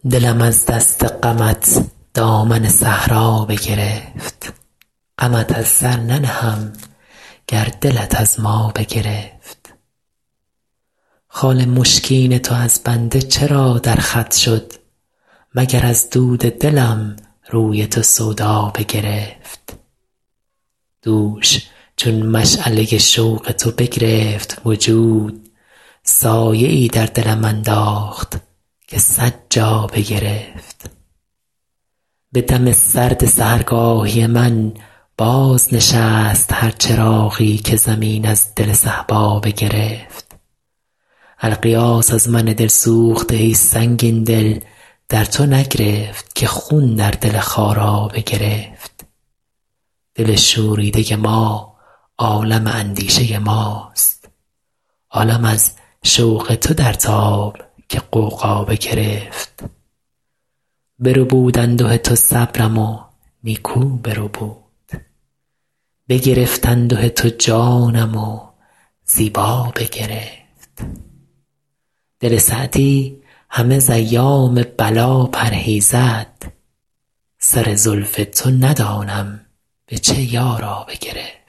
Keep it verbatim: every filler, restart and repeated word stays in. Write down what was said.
دلم از دست غمت دامن صحرا بگرفت، غمت از سر ننهم گر دلت از ما بگرفت. خال مشکین تو از بنده چرا در خط شد، مگر از دود دلم روی تو سودا بگرفت. دوش چون مشعله شوق تو بگرفت وجود، سایه ای در دلم انداخت که صد جا بگرفت. به دم سرد سحرگاهی من باز نشست هر چراغی که زمین از دل صهبا بگرفت. الغیاث از من دل سوخته ای سنگین دل در تو نگرفت که خون در دل خارا بگرفت. دل شوریده ما عالم اندیشه ماست، عالم از شوق تو در تاب که غوغا بگرفت. بربود انده تو صبرم و نیکو بربود، بگرفت انده تو جانم و زیبا بگرفت. دل سعدی همه ز ایام بلا پرهیزد، سر زلف تو ندانم به چه یارا بگرفت.